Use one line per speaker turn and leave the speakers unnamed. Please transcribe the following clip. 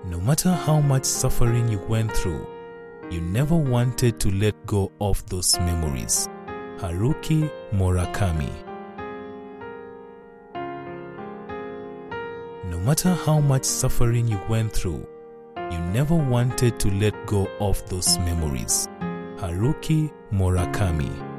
No matter how much suffering you went through, you never wanted to let go of those memories. Haruki Murakami. No matter how much suffering you went through, you never wanted to let go of those memories. Haruki Murakami.